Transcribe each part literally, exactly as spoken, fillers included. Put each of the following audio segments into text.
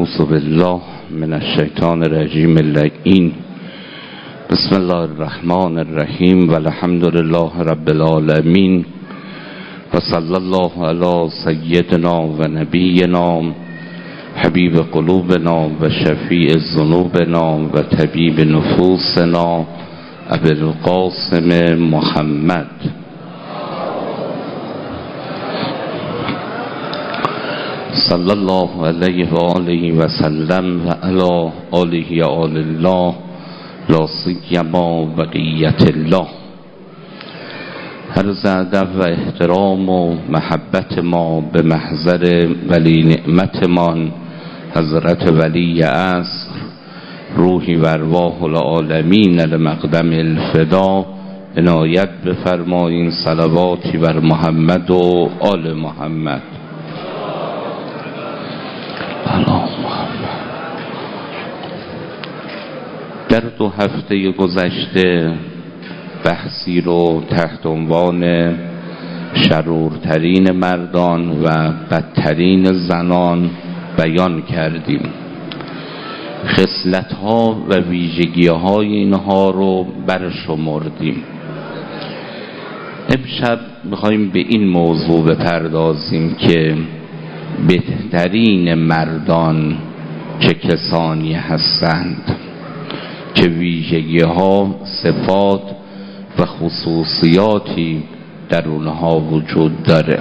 اعوذ بالله من الشیطان الرجیم اللعین. بسم الله الرحمن الرحیم و الحمد لله رب العالمین و صلی الله علی سیدنا و نبینا حبیب قلوبنا و شفیع ذنوبنا و طبیب نفوسنا ابی القاسم محمد. صلی الله علیه و آله و سلم و علی آله آل الله لا سیما بقیت الله. عرض ادب و احترام و محبت ما به محضر ولی نعمتمان حضرت ولی عصر روحی و ارواح العالمین لمقدم الفدا عنایت بفرمایین. صلواتی بر محمد و آل محمد. در دو هفته گذشته بحثی رو تحت عنوان شرورترین مردان و بدترین زنان بیان کردیم. خصلت‌ها و ویژگی‌های اینها رو برشمردیم. امشب می‌خوایم به این موضوع بپردازیم که بهترین مردان چه کسانی هستند، چه ویژگی‌ها، صفات و خصوصیاتی در اونها وجود داره.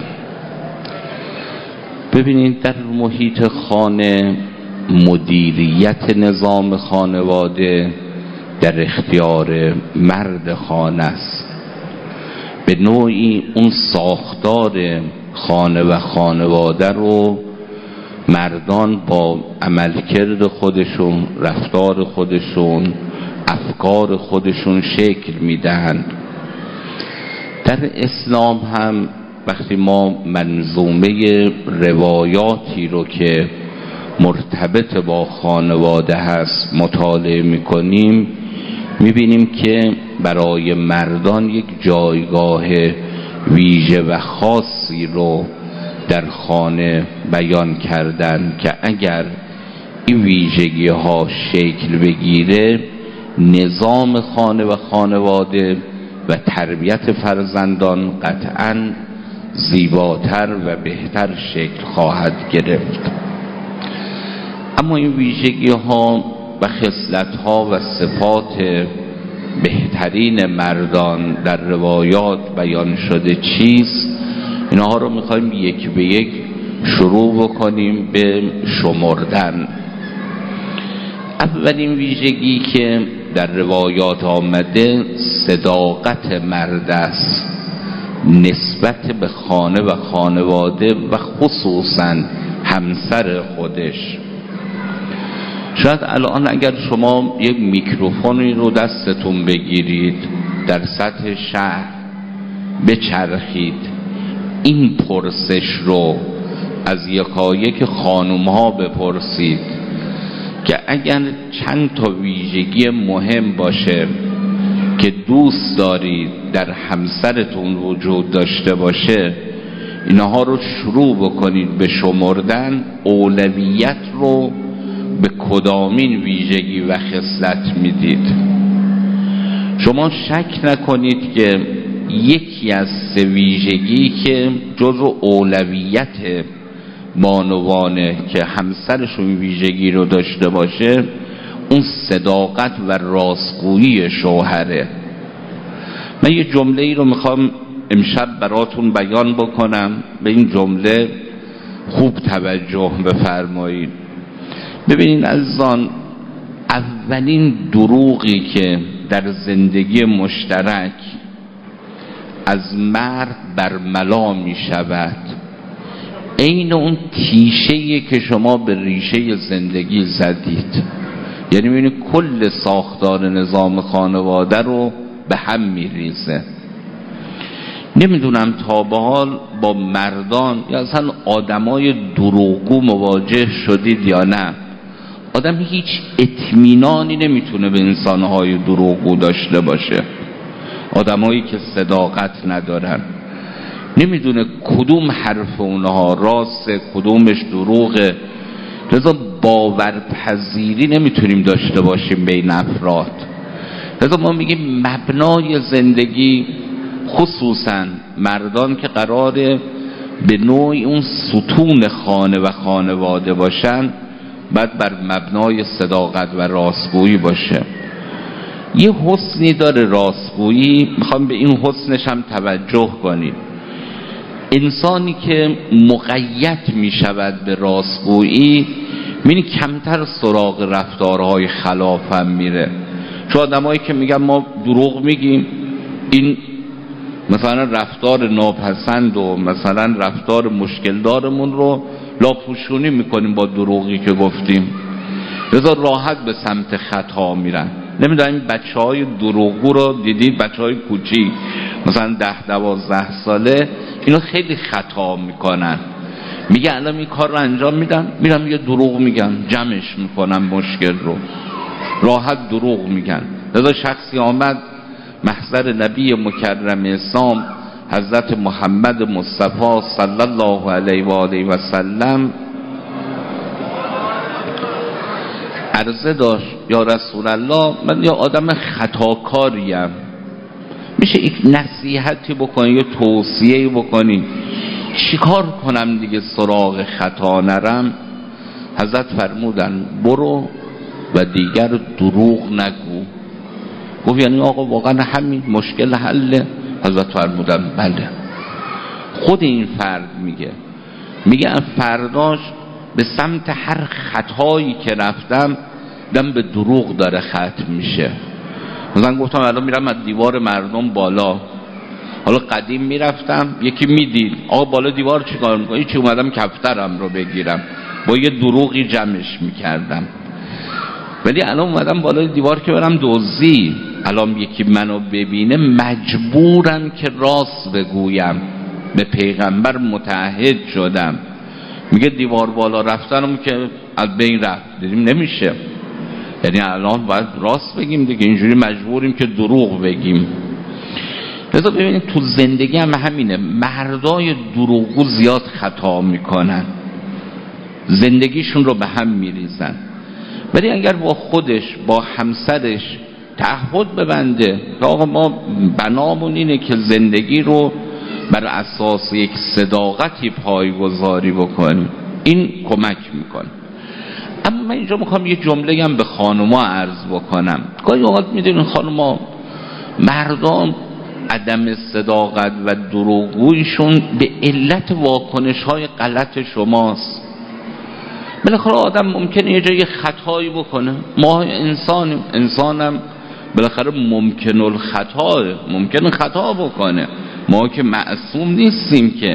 ببینید در محیط خانه مدیریت نظام خانواده در اختیار مرد خانه است. به نوعی اون ساختار خانه و خانواده رو مردان با عملکرد خودشون، رفتار خودشون، افکار خودشون شکل میدهند. در اسلام هم وقتی ما منظومه روایاتی رو که مرتبط با خانواده هست مطالعه میکنیم، میبینیم که برای مردان یک جایگاه ویژه و خاصی رو در خانه بیان کردن که اگر این ویژگی ها شکل بگیره نظام خانه و خانواده و تربیت فرزندان قطعاً زیباتر و بهتر شکل خواهد گرفت. اما این ویژگی ها و خصلت ها و صفات بهترین مردان در روایات بیان شده چیست؟ اینها رو میخوایم یک به یک شروع بکنیم به شمردن. اولین ویژگی که در روایات آمده صداقت مرد است نسبت به خانه و خانواده و خصوصا همسر خودش. شاید الان اگر شما یک میکروفونی رو دستتون بگیرید در سطح شهر بچرخید، این پرسش رو از یکایک خانوم ها بپرسید که اگر چند تا ویژگی مهم باشه که دوست دارید در همسرتون وجود داشته باشه، اینها رو شروع بکنید به شمردن، اولویت رو به کدامین ویژگی و خصلت میدید. شما شک نکنید که یکی از سه ویژگی که جزو اولویت بانوانه که همسرشون ویژگی رو داشته باشه اون صداقت و راستگویی شوهره. من یه جمله ای رو میخوام امشب براتون بیان بکنم، به این جمله خوب توجه بفرمایید. ببینید عزیزان، اولین دروغی که در زندگی مشترک از مرد برملا می شود عین اون تیشه‌ای که شما به ریشه زندگی زدید. یعنی ببینید کل ساختار نظام خانواده رو به هم می ریزه. نمیدونم تا به حال با مردان یا اصلا آدمای دروغگو مواجه شدید یا نه. آدم هیچ اطمینانی نمیتونه به انسانهای دروغگو داشته باشه. آدمایی که صداقت ندارن، نمیدونه کدوم حرف اونها راسته کدومش دروغه. لذا باورپذیری نمیتونیم داشته باشیم بین افراد. لذا ما میگیم مبنای زندگی، خصوصا مردان که قراره به نوعی اون ستون خانه و خانواده باشن، باید بر مبنای صداقت و راستگویی باشه. یه حسنی داره راستگویی، میخوام به این حسنش هم توجه کنید. انسانی که مقید میشود به راستگویی، می‌بینی کمتر سراغ رفتارهای خلاف هم میره. چون آدمایی که میگن ما دروغ میگیم، این مثلا رفتار ناپسند و مثلا رفتار مشکل دارمون رو لاپوشونی میکنیم با دروغی که گفتیم، لذا راحت به سمت خطا میرن. نمیدونم این بچه های دروغگو رو دیدید؟ بچه های کوچی مثلا ده دوازده ساله اینا خیلی خطا میکنن. میگه الان این کار رو انجام میدم، میرم یه دروغ میگم، جمعش میکنم مشکل رو، راحت دروغ میگن. لذا شخصی آمد محضر نبی مکرم اسلام حضرت محمد مصطفی صلی الله علیه و آله و سلم عرضه داشت یا رسول الله، من یا آدم خطاکاریم، میشه یک نصیحتی بکنی یا توصیه‌ای بکنی چیکار کنم دیگه سراغ خطا نرم؟ حضرت فرمودن برو و دیگر دروغ نگو. گفت یعنی آقا واقعا همین مشکل حله؟ حضرت فرمودن بله. خود این فرد میگه میگه فرداش به سمت هر خطایی که رفتم دم به دروغ داره ختم میشه. مثلا گفتم الان میرم از دیوار مردم بالا، حالا قدیم میرفتم یکی میدید آقا بالا دیوار چیکار میکنی؟ چی اومدم کفترم رو بگیرم، با یه دروغی جمعش میکردم. ولی الان اومدم بالای دیوار که برم دزدی، الان یکی منو ببینه مجبورم که راست بگویم، به پیغمبر متعهد شدم. میگه دیوار بالا رفتنم که از بین رفت، دیدیم نمیشه، یعنی الان باید راست بگیم دیگه، اینجوری مجبوریم که دروغ بگیم. لذا ببینید تو زندگی هم همینه، مردای دروغگو زیاد خطا میکنن، زندگیشون رو به هم میریزن. ولی اگر با خودش با همسرش تعهد ببنده که آقا ما بنامون اینه که زندگی رو بر اساس یک صداقتی پایگذاری بکنیم، این کمک میکنه. اما من اینجا میخوام یه جمله هم به خانوما عرض بکنم. گاهی اوقات میدونین خانوما مردان عدم صداقت و دروغگویشون به علت واکنش های غلط شماست. بالاخره آدم ممکنه یه جایی خطایی بکنه، ما انسانیم، انسانم بالاخره ممکن الخطا، ممکن خطا بکنه، ما که معصوم نیستیم که.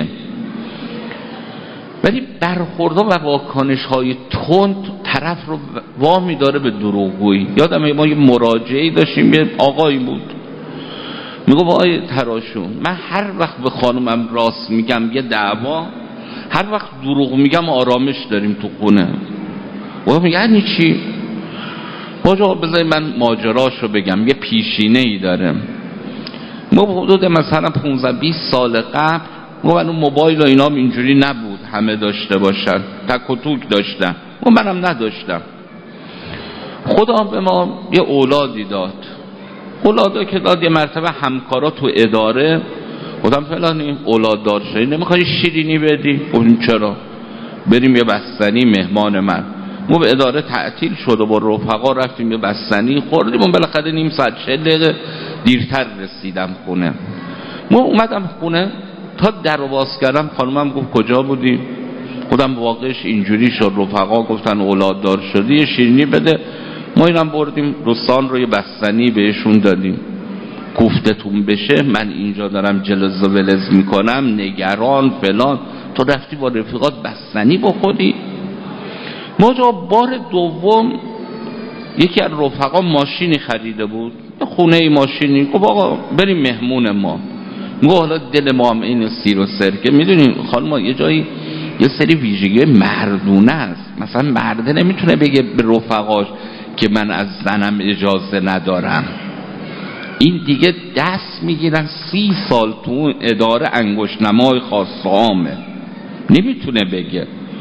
ولی برخوردها و واکنش های تند طرف رو وامی داره به دروغگویی. یادم ما یه مراجعه‌ای داشتیم، یه آقایی بود میگه آقای تراشون من هر وقت به خانومم راست میگم یه دعوا، هر وقت دروغ میگم آرامش داریم تو خونه. و میگه یعنی چی؟ باجا بذاری من ماجراشو بگم، یه پیشینه ای داره. ما حدود مثلا پانزده بیست سال قبل ما اون موبایل و اینا اینجوری نبود همه داشته باشن، تک و توک داشتن و منم نداشتم. خدا به ما یه اولادی داد، اولادا که داد یه مرتبه همکارا تو اداره گفتم فلانی اولاد دار شدی نمیخوای شیرینی بدی؟ گفتیم چرا؟ بریم یه بستنی مهمان من. ما به اداره تعطیل شد و با رفقا رفتیم یه بستنی خوردیم و بالاخره نیم ساعت چهل دقیقه دیرتر رسیدم خونه. ما اومدم خونه تا در رو باز کردم خانومم گفت کجا بودی؟ خودم واقعش اینجوری شد، رفقا گفتن اولاد دار شدی یه شیرینی بده. ما اینم بردیم رستان رو یه بستنی بهشون دادیم. گفتتون بشه من اینجا دارم جلز و ولز میکنم نگران فلان، تو رفتی با رفیقات بستنی بخوری؟ ما جا بار دوم یکی از رفقا ماشینی خریده بود، یه خونه ماشینی، گفت آقا بریم مهمون ما. میگه حالا دل ما هم این سیر و سرکه، میدونین خانم یه جایی یه سری ویژگی مردونه است. مثلا مرده نمیتونه بگه به رفقاش که من از زنم اجازه ندارم. این دیگه دست میگیرن سی سال تو اداره انگشت نمای خاص عامه، نمیتونه بگه.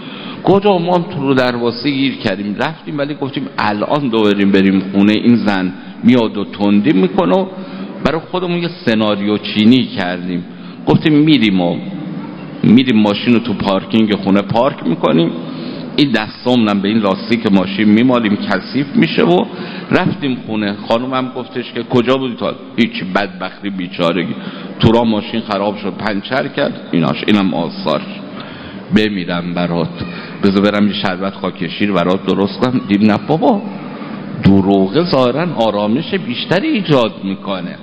کجا ما تو رو دروازه گیر کردیم رفتیم، ولی گفتیم الان دوباریم بریم خونه این زن میاد و تندی میکنه و برای خودمون یه سناریو چینی کردیم. گفتیم میریم و میریم ماشین رو تو پارکینگ خونه پارک میکنیم، این دستامونم به این لاستیک ماشین میمالیم کثیف میشه و رفتیم خونه. خانومم گفتش که کجا بودی تا؟ هیچ، بدبختی بیچارگی تو را ماشین خراب شد پنچر کرد ایناش، اینم آثار، بمیرم برات، بذار برم یه شربت خاک شیر برات درست کنم. دیم نه بابا، دروغه ظاهرا آرامش بیشتری ایجاد میکنه.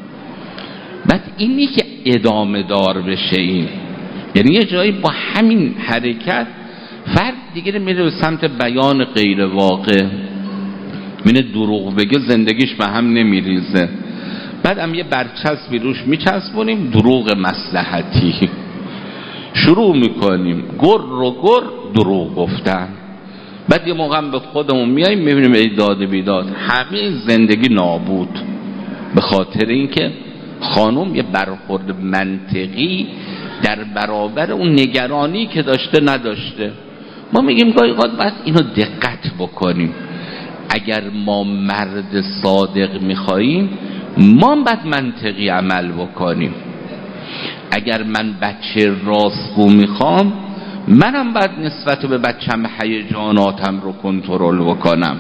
بعد اینی که ادامه دار بشه، این یعنی یه جایی با همین حرکت فرد دیگه میره به سمت بیان غیر واقع، میره دروغ بگه، زندگیش به هم نمیریزه. بعد هم یه برچسبی روش میچسبونیم، دروغ مصلحتی، شروع میکنیم گر رو گر دروغ گفتن. بعد یه موقع به خودمون میاییم میبینیم ای داد بیداد، همه زندگی نابود، به خاطر اینکه خانم یه برخورد منطقی در برابر اون نگرانی که داشته نداشته. ما میگیم گاهی اوقات باید اینو دقت بکنیم. اگر ما مرد صادق میخواییم، ما باید منطقی عمل بکنیم. اگر من بچه راستگو میخوام، منم باید نسبت به بچم هیجاناتم رو کنترل بکنم.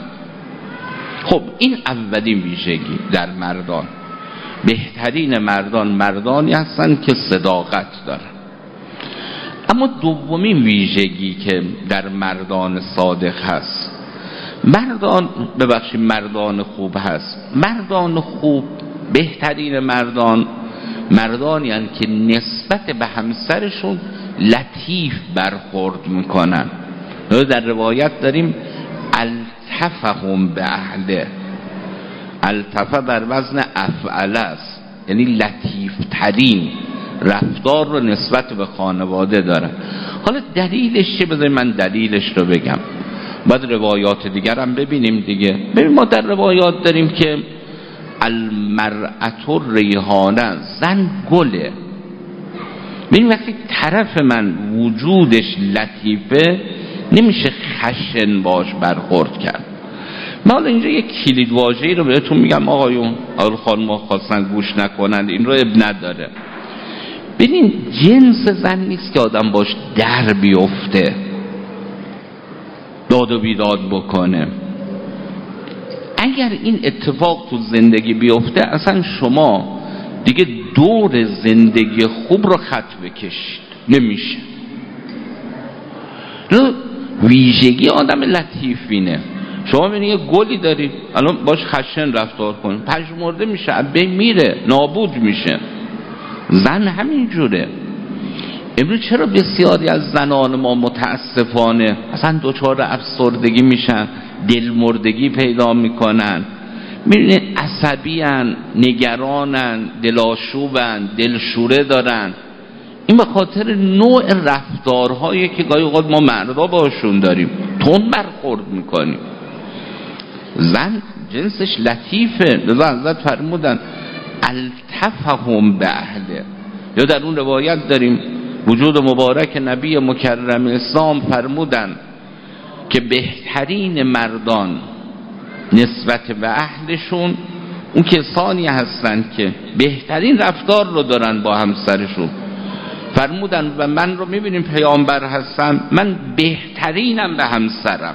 خب این اولین ویژگی در مردان. بهترین مردان مردانی هستن که صداقت دارن. اما دومین ویژگی که در مردان صادق هست، مردان ببخشید مردان خوب هست. مردان خوب، بهترین مردان مردانی هستند که نسبت به همسرشون لطیف برخورد میکنن. در روایت داریم التفهم به اهله. التفه بر وزن افعل است، یعنی لطیف ترین رفتار رو نسبت به خانواده داره. حالا دلیلش چه؟ بذارید من دلیلش رو بگم، بعد روایات دیگر هم ببینیم دیگه. ببین ما در روایات داریم که المرأة ریحانه، زن گله. ببین وقتی طرف من وجودش لطیفه، نمیشه خشن باش برخورد کرد. من حالا اینجا یک کلید واژه‌ای رو بهتون میگم آقایون، آقای خانم خواستن گوش نکنند، این رو اب نداره. ببین جنس زن نیست که آدم باش در بیفته، داد و بیداد بکنه. اگر این اتفاق تو زندگی بیفته، اصلا شما دیگه دور زندگی خوب رو خط بکشید، نمیشه. ویژگی آدم لطیفینه. شما ببینید یه گلی دارید، الان باش خشن رفتار کن، پژمرده میشه، ابی میره، نابود میشه. زن همین جوره. امروز چرا بسیاری از زنان ما متاسفانه اصلا دچار افسردگی میشن، دلمردگی پیدا میکنن؟ میبینید عصبی ان، نگرانن، دلاشوبن، دلشوره دارن. این به خاطر نوع رفتارهایی که گاهی اوقات ما مردا باشون داریم، تند برخورد میکنیم. زن جنسش لطیفه، لذا حضرت فرمودن التفهم به اهله. یا در اون روایت داریم وجود مبارک نبی مکرم اسلام فرمودن که بهترین مردان نسبت به اهلشون اون کسانی هستند که بهترین رفتار رو دارن با همسرشون. فرمودن و من رو میبینیم پیامبر هستم، من بهترینم به همسرم،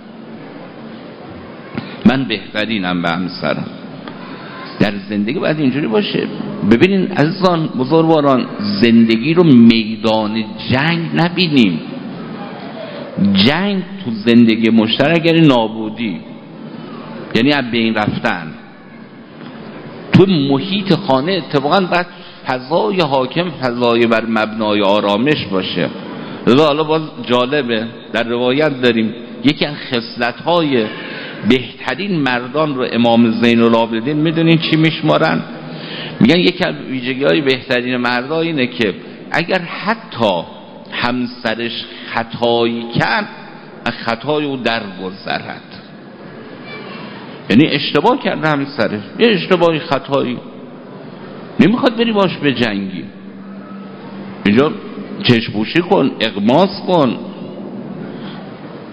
من بهترینم به همسرم. در زندگی باید اینجوری باشه. ببینین عزیزان بزرگواران، زندگی رو میدان جنگ نبینیم. جنگ تو زندگی مشترک یعنی نابودی، یعنی از بین رفتن. تو محیط خانه اتفاقا باید فضای حاکم فضای بر مبنای آرامش باشه. حالا باز جالبه در روایت داریم یکی از خصلت‌های بهترین مردان رو امام زین العابدین میدونین چی میشمارن؟ میگن یکی از ویژگی‌های بهترین مردا اینه که اگر حتی همسرش خطایی کرد، خطای او درگذرد. یعنی اشتباه کرده همسرش، یه اشتباهی خطایی، نمیخواد بری باش به جنگی، اینجا چشم‌پوشی کن، اغماس کن.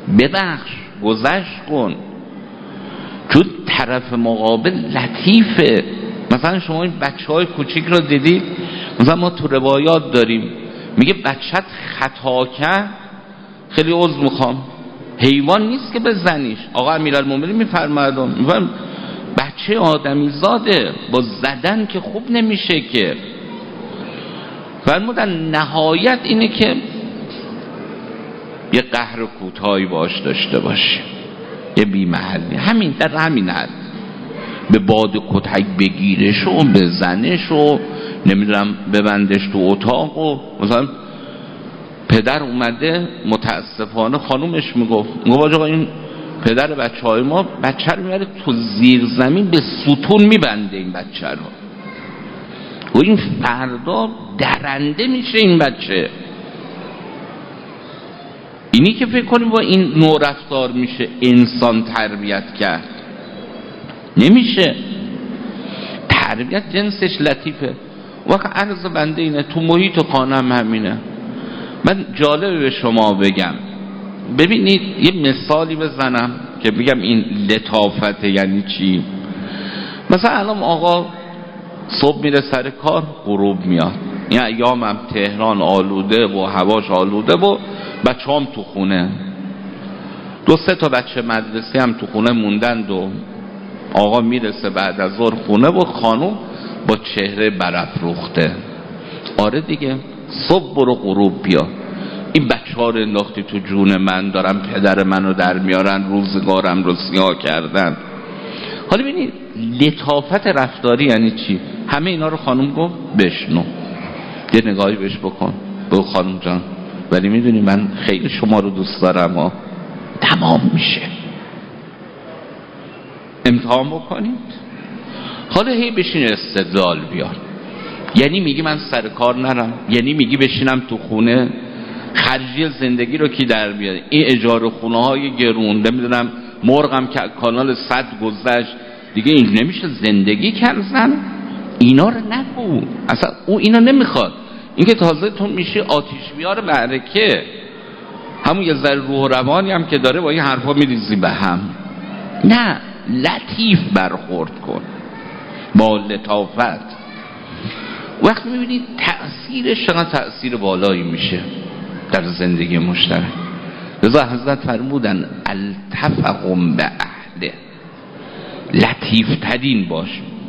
ببخش، گذشت کن، چون طرف مقابل لطیفه. مثلا شما این بچه های کوچیک رو دیدید، مثلا ما تو روایات داریم میگه بچت خطا کرد خیلی عذر میخوام، حیوان نیست که بزنیش. آقا امیرالمومنین میفرماید میفرماید بچه آدمی زاده، با زدن که خوب نمیشه که. فرمودن نهایت اینه که یه قهر کوتاهی باش داشته باشه، یه بی محلی، همین در همین حد، به باد کتک بگیرش و بزنش و نمیدونم ببندش تو اتاق. و مثلا پدر اومده متاسفانه خانومش میگفت میگفت آقا این پدر بچه های ما بچه رو میبره تو زیر زمین به ستون میبنده این بچه رو، و این فردا درنده میشه این بچه. اینی که فکر کنیم با این نوع رفتار میشه انسان تربیت کرد، نمیشه. تربیت جنسش لطیفه. وقت عرض بنده اینه، تو محیط خانم همینه. من جالبه به شما بگم، ببینید یه مثالی بزنم که بگم این لطافت یعنی چی. مثلا الان آقا صبح میره سر کار، غروب میاد. این ایام هم تهران آلوده و هواش آلوده و بچه هم تو خونه، دو سه تا بچه مدرسی هم تو خونه موندند و آقا میرسه بعد از ظهر خونه و خانم با چهره برافروخته. آره دیگه، صبح برو غروب بیا، این بچه ها رو انداختی تو جون من، دارم پدر منو در میارن، روزگارم رو سیاه کردن. حالا ببینید لطافت رفتاری یعنی چی. همه اینا رو خانم گفت بشنو، یه نگاهی بهش بکن، بگو خانم جان ولی میدونی من خیلی شما رو دوست دارم ها. تمام میشه. امتحان بکنید. حالا هی بشین استدلال بیار، یعنی میگی من سر کار نرم، یعنی میگی بشینم تو خونه، خرجی زندگی رو کی در بیاره؟ این اجاره خونه های گرون، نمیدونم مرغم که کانال صد گذشت دیگه، این نمیشه زندگی کردن. اینا رو نگو، اصلا او اینا نمیخواد. این که تازه تو میشه آتیش بیار معرکه، همون یه ذره روح و روانی هم که داره با این حرفا میریزی به هم. نه، لطیف برخورد کن با لطافت. وقتی میبینید تأثیرش چقدر تأثیر بالایی میشه در زندگی مشترک. رضا حضرت فرمودن التفقم به اهله، لطیف ترین باش،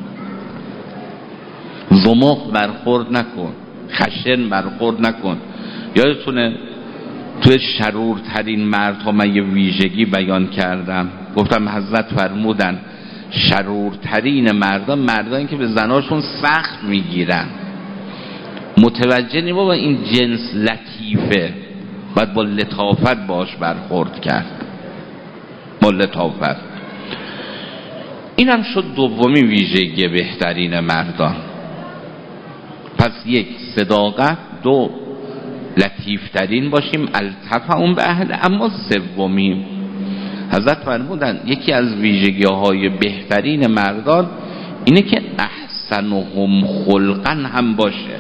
زمخ برخورد نکن، خشن برخورد نکن. یادتونه توی شرورترین مردها من یه ویژگی بیان کردم، گفتم حضرت فرمودن شرورترین مردان مردانی که به زناشون سخت میگیرن. متوجه نیم با این جنس لطیفه، باید با لطافت باش برخورد کرد، با لطافت. این هم شد دومی ویژگی بهترین مردان. پس یک صداقت، دو لطیفترین باشیم، التفهم به اهل. اما سومی حضرت فرمودن یکی از ویژگی های بهترین مردان اینه که احسنهم خلقا هم باشه،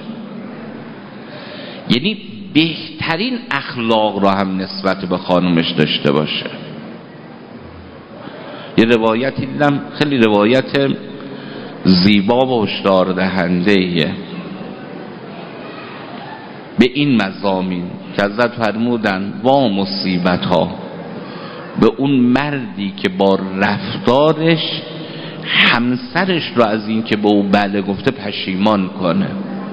یعنی بهترین اخلاق را هم نسبت به خانومش داشته باشه. یه روایتی دیدم خیلی روایت زیبا و هشدار دهنده‌ایه به این مضامین که حضرت فرمودن وا مصیبت ها به اون مردی که با رفتارش همسرش رو از این که به او بله گفته پشیمان کنه،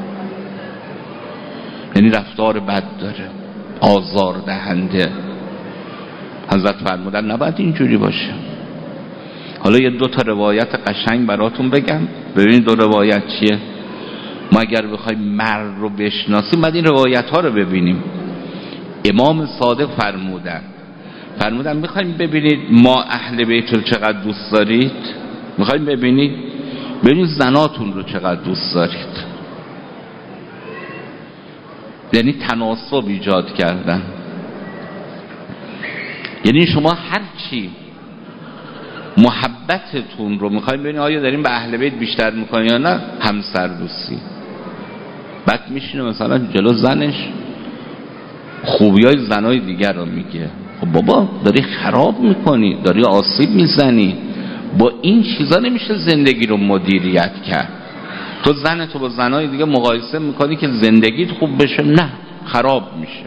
یعنی رفتار بد داره، آزار دهنده. حضرت فرمودن نباید اینجوری باشه. حالا یه دو تا روایت قشنگ براتون بگم، ببینید دو روایت چیه. ما اگر بخوایم مرد رو بشناسیم باید این روایت ها رو ببینیم. امام صادق فرمودن فرمودن میخوایم ببینید ما اهل بیت رو چقدر دوست دارید، میخوایم ببینید ببینید زناتون رو چقدر دوست دارید. یعنی تناسب ایجاد کردن، یعنی شما هر چی محبتتون رو میخوایم ببینید آیا داریم به اهل بیت بیشتر میکنیم یا نه همسر دوستی. بعد میشینه مثلا جلو زنش خوبی های زنای دیگر رو میگه، خب بابا داری خراب میکنی، داری آسیب میزنی، با این چیزا نمیشه زندگی رو مدیریت کرد. تو زن تو با زنای دیگه مقایسه میکنی که زندگیت خوب بشه، نه خراب میشه.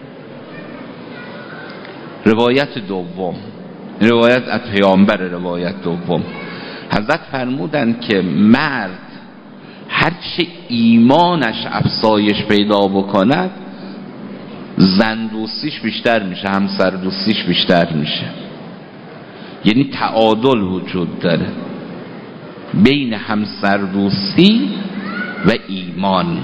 روایت دوم، روایت از پیامبر، روایت دوم حضرت فرمودند که مرد هرچه ایمانش افزایش پیدا بکند زن دوستیش بیشتر میشه، همسر دوستیش بیشتر میشه. یعنی تعادل وجود داره بین همسر دوستی و ایمان.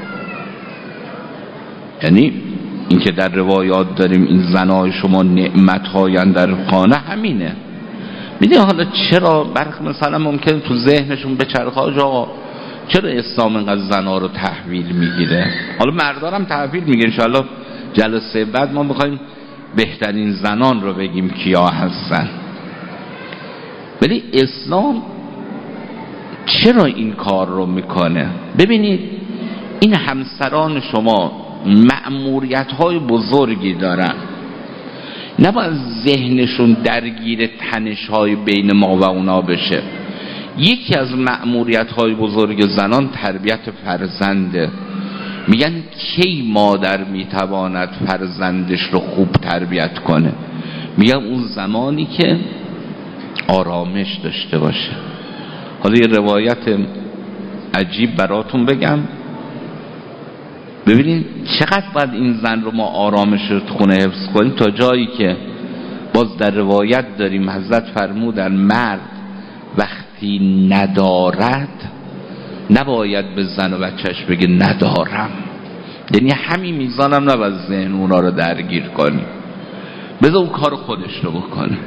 یعنی این که در روایات داریم این زنای شما نعمت‌هاین در خانه، همینه. میدونی حالا چرا برخ مثلا ممکنه تو ذهنشون بچرخه آقا چرا اسلام اینقدر زنا رو تحویل میگیره؟ حالا مردارم تحویل میگیره، انشاءالله جلسه بعد ما میخوایم بهترین زنان رو بگیم کیا هستن. ولی اسلام چرا این کار رو میکنه؟ ببینید این همسران شما مأموریت های بزرگی دارن، نباید ذهنشون درگیر تنش های بین ما و اونا بشه. یکی از مأموریت های بزرگ زنان تربیت فرزنده. میگن کی مادر میتواند فرزندش رو خوب تربیت کنه؟ میگن اون زمانی که آرامش داشته باشه. حالا یه روایت عجیب براتون بگم، ببینید چقدر باید این زن رو ما آرامش رو خونه حفظ کنیم، تا جایی که باز در روایت داریم حضرت فرمودن مرد وقتی ندارد نباید به زن و بچهش بگه ندارم. یعنی همین میزانم نباید ذهن اونا رو درگیر کنیم، بذار اون کار خودش رو بکنه،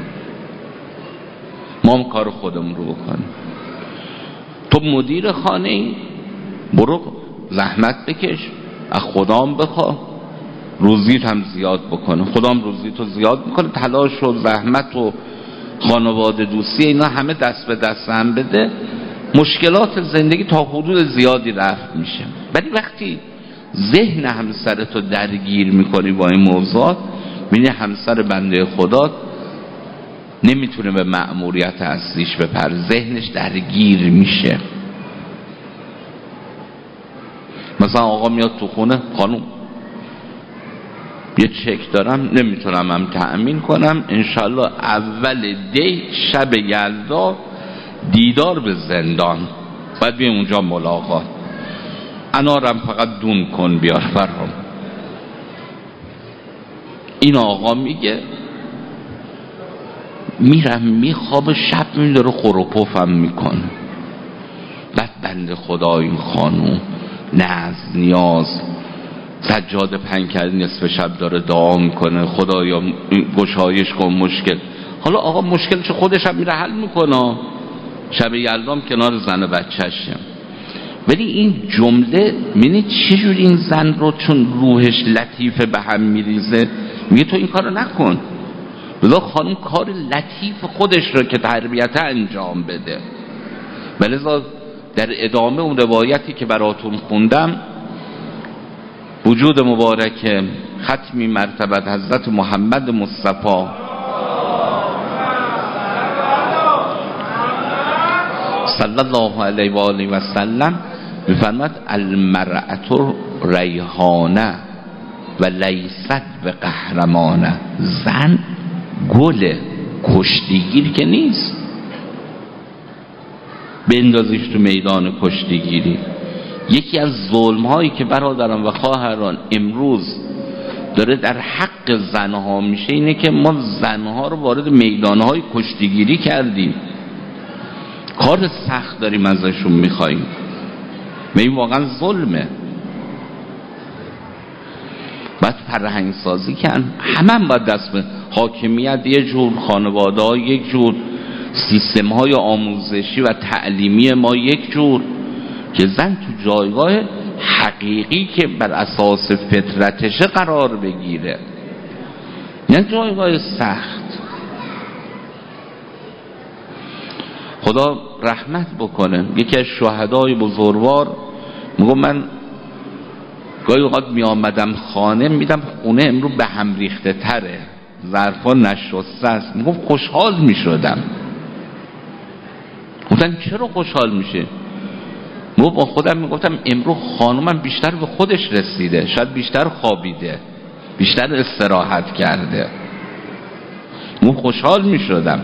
ما هم کار خودمون رو بکنیم. تو مدیر خانه ای، برو زحمت بکش، از خدام بخوا روزیت هم زیاد بکنه، خدام روزیت رو زیاد میکنه، تلاش و زحمت و خانواده دوستی اینا همه دست به دست هم بده، مشکلات زندگی تا حدود زیادی رفع میشه. ولی وقتی ذهن همسرتو درگیر میکنی با این موضوعات، میبینی همسر بنده خدا نمیتونه به مأموریت اصلیش بپره، ذهنش درگیر میشه. مثلا آقا میاد تو خونه، خانم یه چک دارم نمیتونم هم تأمین کنم، انشالله اول دی شب یلدا دیدار به زندان، باید بیم اونجا ملاقات، انارم فقط دون کن بیار فرام. این آقا میگه میرم میخواب، شب میداره خروپوفم میکنه. بعد بنده خدا این خانوم ناز نیاز سجاده پنگ کرد نصف شب داره دعا میکنه، خدایا گشایش کن مشکل. حالا آقا مشکلش خودش هم میره حل میکنه، شب یلدام کنار زن و بچه‌شه. ولی این جمله میبینی چجوری این زن رو چون روحش لطیفه به هم میریزه، میگه تو این کار رو نکن، بذار خانم کار لطیف خودش رو که تربیت انجام بده. ولذا در ادامه اون روایتی که براتون خوندم، وجود مبارک ختمی مرتبت حضرت محمد مصطفی صلی الله علیه و آله و سلم میفرماد المرأة ریحانه و لیست به قهرمانه. زن گل کشتیگیر که نیست بندازیش تو میدان کشتیگیری. یکی از ظلم هایی که برادران و خواهران امروز داره در حق زنها میشه اینه که ما زنها رو وارد میدان های کشتیگیری کردیم، کار سخت داریم ازشون میخواییم. این واقعا ظلمه. باید فرهنگ سازی کن، همه هم باید دست به حاکمیت یه جور، خانواده ها یک جور، سیستم های آموزشی و تعلیمی ما یک جور، که زن تو جایگاه حقیقی که بر اساس فطرتشه قرار بگیره، نه جایگاه سخت. خدا رحمت بکنه. یکی از شهدای بزرگوار میگم من گاهی اوقات می آمدم خانه، میدم خونه امروز به هم ریخته تره، ظرفا نشسته است. میگفت خوشحال میشدم. گفتن چرا خوشحال میشه؟ من با خودم میگفتم امروز خانومم بیشتر به خودش رسیده، شاید بیشتر خوابیده، بیشتر استراحت کرده. من خوشحال میشدم.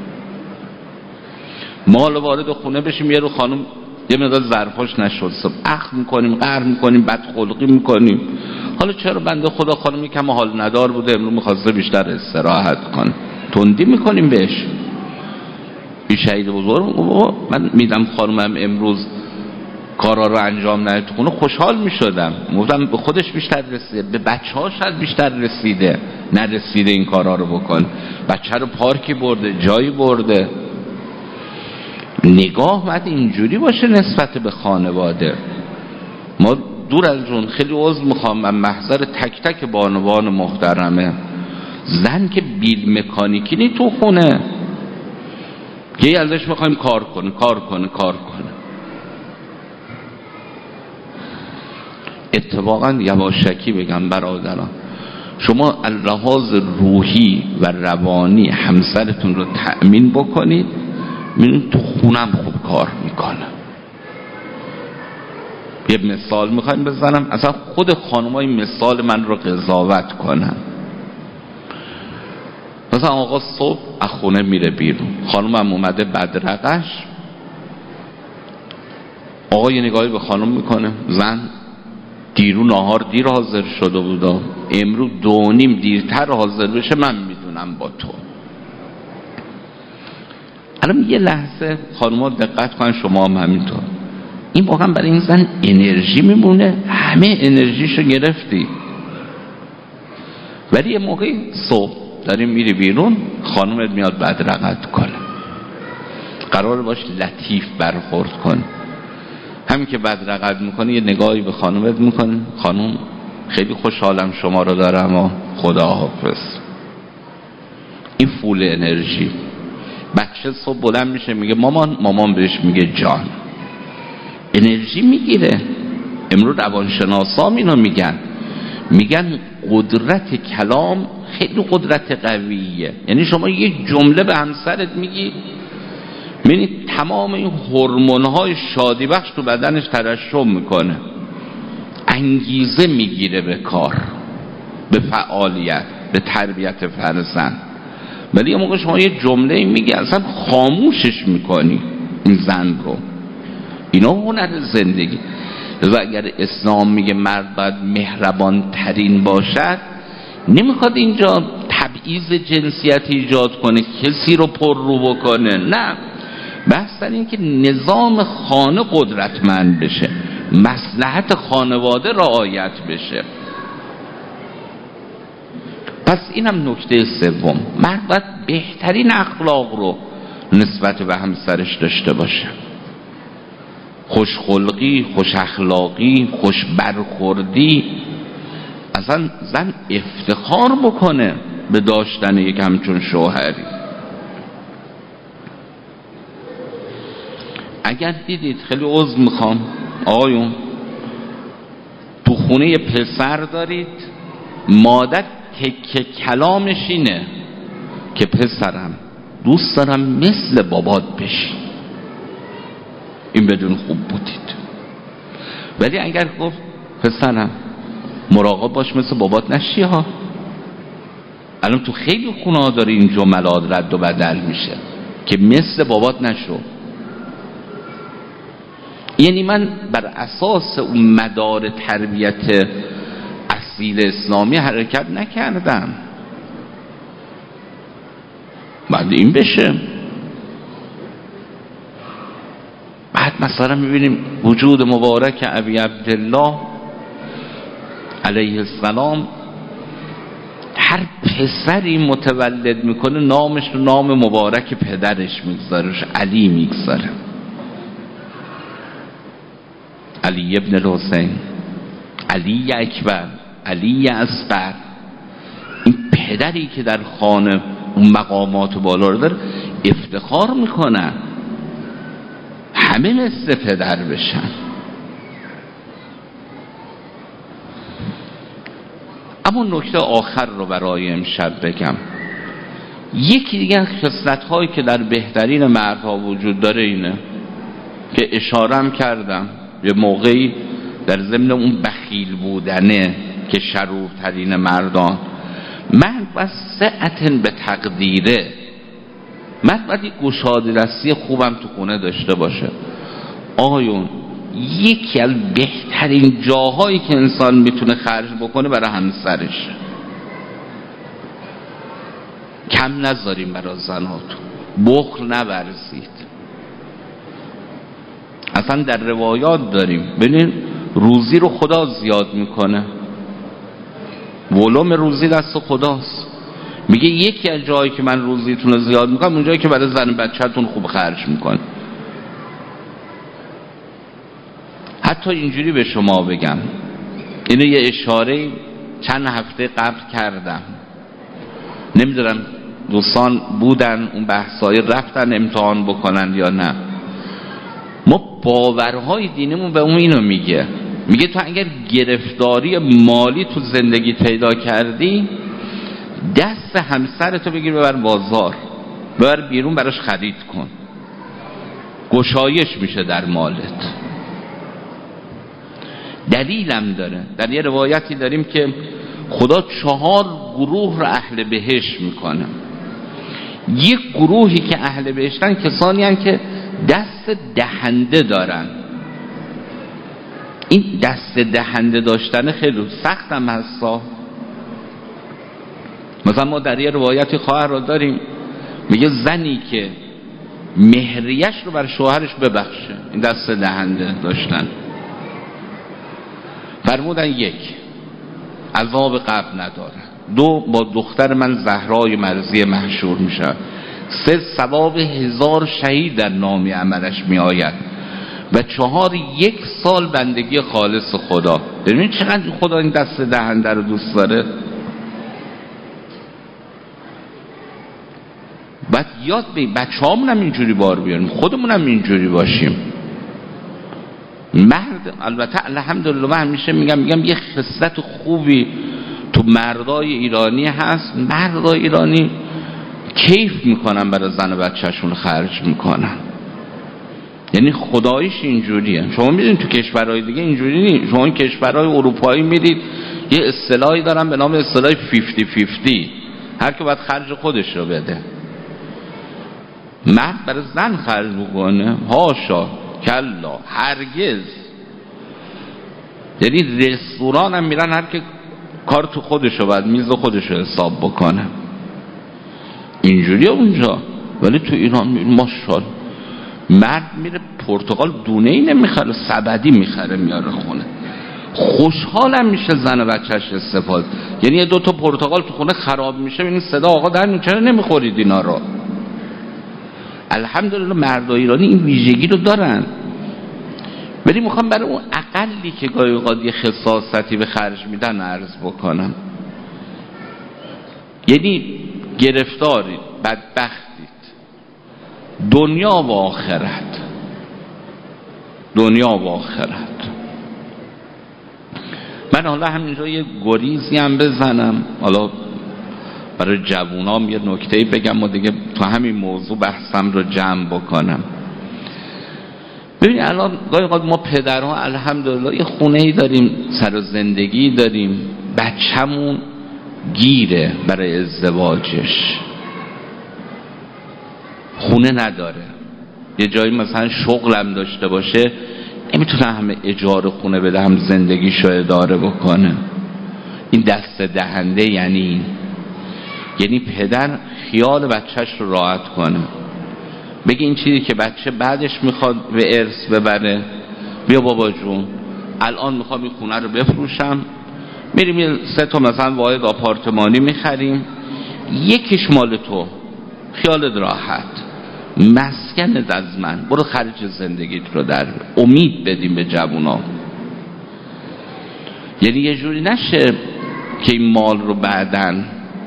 ما حالا وارد خونه بشیم یه رو خانم یه مقدار ظرفاش نشسته، اخم میکنیم، قهر میکنیم، بدخلقی میکنیم. حالا چرا بنده خدا خانم یکم حال ندار بوده، امروز میخواسته بیشتر استراحت کنه، تندی میکنیم بهش. این شهید بزرگ من میدم خانمم امروز کارا رو انجام نده تو خونه، خوشحال میشدم. گفتم به خودش بیشتر رسیده، به بچه ها شاید بیشتر رسیده، نرسیده این کارا رو بکن. بچه رو پارکی برده، جایی برده. نگاه باید اینجوری باشه نسبت به خانواده. ما دور از جون خیلی عذر میخوام، من محضر تک تک بانوان محترمه، زن که بیل مکانیکی نی تو خونه که ازش میخوایم کار کنه کار کنه کار کنه. اتفاقا یواشکی بگم برادران، شما اللحاظ روحی و روانی همسرتون رو تأمین بکنید، میبینید تو خونم خوب کار میکنه. یه مثال میخوایم بزنم، اصلا خود خانمای مثال من رو قضاوت کنن. مثلا آقا صبح از خونه میره بیرون، خانمم اومده بدرقش، آقا یه نگاهی به خانم میکنه، زن دیرو نهار دیر حاضر شده بودا، امروز دو نیم دیرتر حاضر بشه، من میدونم با تو. الان یه لحظه خانم‌ها دقت کنن، شما هم همینطور، این واقعا برای این زن انرژی میمونه؟ همه انرژیشو گرفتی. ولی یه موقعی صبح داریم میری بیرون، خانومت میاد بدرقت کنه، قرار باش لطیف برخورد کن. همین که بدرقت میکنه یه نگاهی به خانومت میکنه، خانوم خیلی خوشحالم شما رو دارم و خدا حافظ. این فول انرژی. بچه صبح بلند میشه میگه مامان، مامان بهش میگه جان. انرژی میگیره. امروز روانشناسا اینو میگن، میگن قدرت کلام خیلی قدرت قویه. یعنی شما یه جمله به همسرت میگی، میبینید تمام این هورمون‌های شادی بخش تو بدنش ترشح میکنه، انگیزه میگیره به کار، به فعالیت، به تربیت فرزند. ولی یه موقع شما یه جمله میگی اصلا خاموشش میکنی این زن رو. اینا هنر زندگی. و اگر اسلام میگه مرد باید مهربان ترین باشد، نمیخواد اینجا تبعیض جنسیت ایجاد کنه، کسی رو پر رو بکنه، نه. بحث در این که نظام خانه قدرتمند بشه، مصلحت خانواده رعایت بشه. پس اینم نکته سوم، مرد باید بهترین اخلاق رو نسبت به همسرش داشته باشه، خوشخلقی، خوش اخلاقی، خوش برخوردی. اصلا زن افتخار بکنه به داشتن یک همچون شوهری. اگر دیدید، خیلی عذر میخوام آقایون، تو خونه یه پسر دارید، مادر تکه کلامش اینه که پسرم دوست دارم مثل بابات بشی، این بدون خوب بودید. ولی اگر گفت پسرم مراقب باش مثل بابات نشی ها، الان تو خیلی خونه ها داره این جملات رد و بدل میشه که مثل بابات نشو. یعنی من بر اساس اون مدار تربیت اصیل اسلامی حرکت نکردم. بعد این بشه، بعد مثلا میبینیم وجود مبارک ابی عبدالله علیه السلام، هر پسری متولد میکنه نامش رو نام مبارک پدرش میگذاره، علی میگذاره، علی ابن الحسین، علی اکبر، علی اصغر. این پدری که در خانه اون مقامات بالا رو داره افتخار میکنن همه مثل پدر بشن. اما نکته آخر رو برای امشب بگم. یکی دیگه خصلت هایی که در بهترین مردها وجود داره اینه که اشارم کردم یه موقعی در ضمن اون بخیل بودنه که شرورترین مردان، مرد باید سعتن به تقدیره، مرد باید یک گشاده دستی خوبم تو خونه داشته باشه. آقایون یکی از بهترین جاهایی که انسان میتونه خرج بکنه برای همسرش. کم نذاریم برای زناتون، بخل نورزید. اصلا در روایات داریم ببینید روزی رو خدا زیاد میکنه، ولوم روزی دست خداست. میگه یکی از جایی که من روزیتون رو زیاد میکنم اون جایی که برای زن بچه‌تون خوب خرج میکنه. حتی اینجوری به شما بگم، اینو یه اشاره چند هفته قبل کردم، نمیدونم دوستان بودن اون بحثای رفتن امتحان بکنن یا نه. ما باورهای دینمون به اون اینو میگه، میگه تو اگر گرفتاری مالی تو زندگی پیدا کردی دست همسرتو بگیر ببر بازار، ببر بیرون براش خرید کن، گشایش میشه در مالت. دلیلم داره، در یه روایتی داریم که خدا چهار گروه رو اهل بهشت میکنه. یک گروهی که اهل بهشتن کسانی هستند که دست دهنده دارن. این دست دهنده داشتن خیلی سخت هم هستا. مثلا ما در یه روایتی خواهر رو داریم میگه زنی که مهریش رو بر شوهرش ببخشه، این دست دهنده داشتن. فرمودن یک عذاب قبر نداره، دو با دختر من زهرای مرضی محشور میشه، سه ثواب هزار شهید در نام عملش می آید و چهار یک سال بندگی خالص خدا. ببینید چقدر خدا این دست دهنده رو دوست داره. بعد یاد بگیم بچه همون هم اینجوری بار بیاریم، خودمون هم اینجوری باشیم. مرد البته الحمدلله من همیشه میگم میگم یه خصلت خوبی تو مردای ایرانی هست، مردای ایرانی کیف میکنن برای زن و بچهشون خرج میکنن. یعنی خداییش اینجوریه. شما میدونید تو کشورهای دیگه اینجوری نیست. شما این کشورهای اروپایی میدید یه اصطلاحی دارن به نام اصطلاح پنجاه پنجاه، هر که باید خرج خودش رو بده. مرد برای زن خرج بکنه هاشا کلا هرگز. یعنی رستوران هم میرن هر که کار تو خودش رو باید میز خودش رو حساب بکنه. اینجوریه اونجا. ولی تو ایران ماشاءالله مرد میره پرتقال دونه ای نمیخره، سبدی میخره میاره خونه، خوشحالم میشه زن و بچهش استفاده. یعنی یه دو تا پرتقال تو خونه خراب میشه ببینید صدا آقا در میاد چرا نمیخورید اینا رو. الحمدلله مردای ایرانی این ویژگی رو دارن. ولی میخوام برای اون اقلی که گاهی اوقات یه خصاصتی به خرج میدن عرض بکنم. یعنی گرفتارید، بدبختید، دنیا و آخرت، دنیا و آخرت. من حالا همینجا یه گریزی هم بزنم، حالا برای جوونام یه نکته‌ای بگم و دیگه تو همین موضوع بحثم رو جمع بکنم. ببینید الان گاهی اوقات ما پدرها الحمدلله یه خونه‌ای داریم، سر و زندگی داریم، بچه‌مون گیره برای ازدواجش، خونه نداره، یه جایی مثلا شغلم داشته باشه نمیتونه همه اجاره خونه بده هم زندگیشو اداره بکنه. این دست دهنده یعنی این، یعنی پدر خیال بچهش رو راحت کنه، بگه این چیزی که بچه بعدش میخواد به ارث ببره، بیا بابا جون الان میخوام این خونه رو بفروشم، میریم یه سه تا مثلا واحد آپارتمانی میخریم، یکیش مال تو، خیالت راحت، مسکنت از من، برو خرج زندگیت رو در امید بدیم به جوونا. یعنی یه جوری نشه که این مال رو بعدن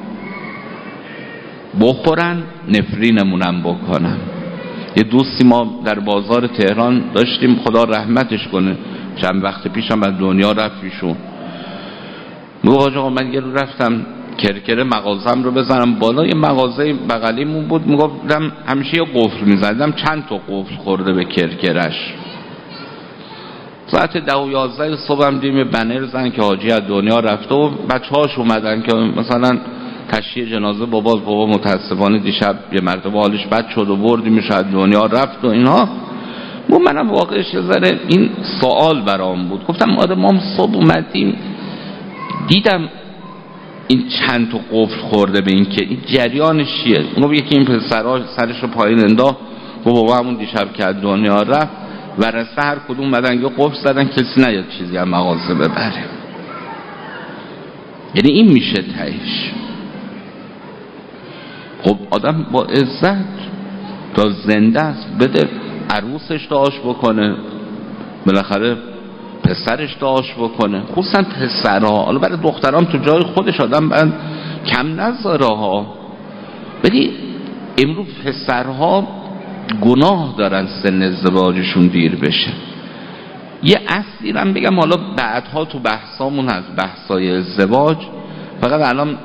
بخورن نفرینمونم بکنن. یه دوستی ما در بازار تهران داشتیم، خدا رحمتش کنه، چند وقت پیشم از دنیا رفت ایشون. میگه آقا من یه رو رفتم کرکره مغازم رو بزنم بالا، یه مغازه بغلیمون بود، میگفتم همیشه یه قفل میزدم، چند تا قفل خورده به کرکرش. ساعت ده و یازده صبح هم دیم بنر زن که حاجی از دنیا رفته و بچه هاش اومدن که مثلا تشییع جنازه بابا بابا متاسفانه دیشب یه مرتبه حالش بد شد و بردیمش از دنیا رفت و اینها. و منم واقعش یه ذره این سوال برام بود، گفتم آره ما صبح اومدیم دیدم این چند تا قفل خورده به این که این جریانش چیه؟ اونو یکی این پسرها سرش رو پایین انداخت و بابا همون دیشب که از دنیا رفت ورثه هر کدوم اومدن یه قفل زدن کسی نیاد چیزی هم مغازه ببره. یعنی این میشه تهش. خب آدم با عزت تا زنده است بده عروسش دعاش بکنه، بالاخره پسرش دعاش بکنه، خصوصا پسرها. حالا برای دخترام تو جای خودش آدم باید کم نذاره ها، ولی امروز پسرها گناه دارن سن ازدواجشون دیر بشه. یه اصلی رو بگم، حالا بعدها تو بحثامون از بحثای ازدواج، فقط الان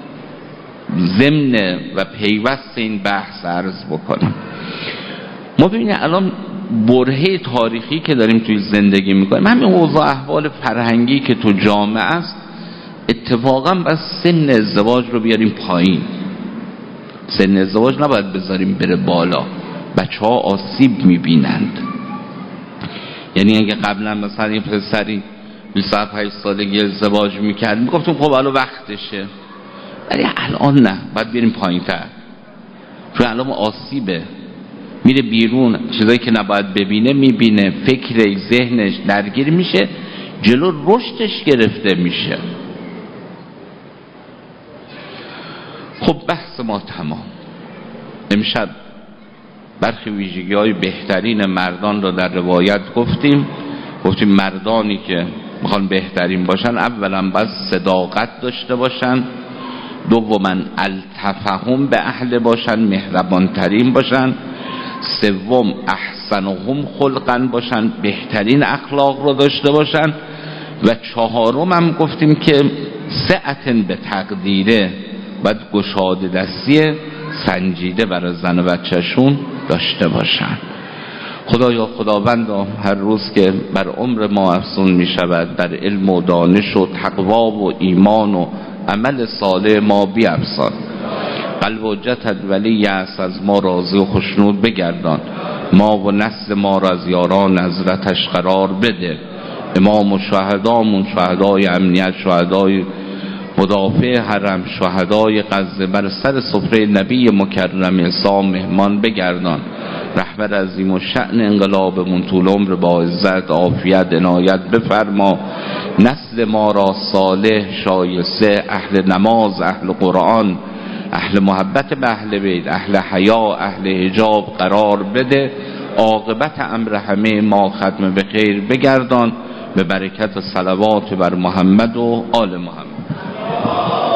ضمن و پیوست این بحث عرض بکنم. ما ببینید الان برهه تاریخی که داریم توی زندگی میکنیم، همین اوضاع احوال فرهنگی که تو جامعه است، اتفاقا بس سن ازدواج رو بیاریم پایین. سن ازدواج نباید بذاریم بره بالا، بچه ها آسیب میبینند. یعنی اگه قبلا مثلا یه پسری بیست و هفت سالگی ازدواج میکرد میگفتیم خب حالا وقتشه، ولی الان نه، باید بیاریم پایین تر، چون الان آسیبه، میره بیرون چیزایی که نباید ببینه میبینه، فکر ذهنش درگیر میشه، جلو رشدش گرفته میشه. خب بحث ما تمام. امشب برخی ویژگی های بهترین مردان را در روایت گفتیم. گفتیم مردانی که میخوان بهترین باشن اولا باید صداقت داشته باشن، دوما التفهم به اهل باشن، مهربان ترین باشن، سوم احسنهم خلقا باشن، بهترین اخلاق رو داشته باشن، و چهارم هم گفتیم که سعتن به تقدیره، باید گشاده دستی سنجیده برای زن و بچهشون داشته باشن. خدایا خداوندا هر روز که بر عمر ما افزون می شود در علم و دانش و تقوا و ایمان و عمل صالح ما بیفزان. قلب و جتت ولی است از ما راضی و خشنود بگردان، ما و نسل ما را از یاران حضرتش قرار بده. امام و شهدامون، شهدای امنیت، شهدای مدافع حرم، شهدای غزه، بر سر سفره نبی مکرم اسلام مهمان بگردان. رهبر عظیم و شأن انقلابمون طول عمر با عزت عافیت عنایت بفرما. نسل ما را صالح شایسته، اهل نماز، اهل قرآن، اهل محبت به اهل بیت، اهل حیا، اهل حجاب قرار بده. عاقبت امر همه ما ختم به خیر بگردان، به برکت صلوات بر محمد و آل محمد.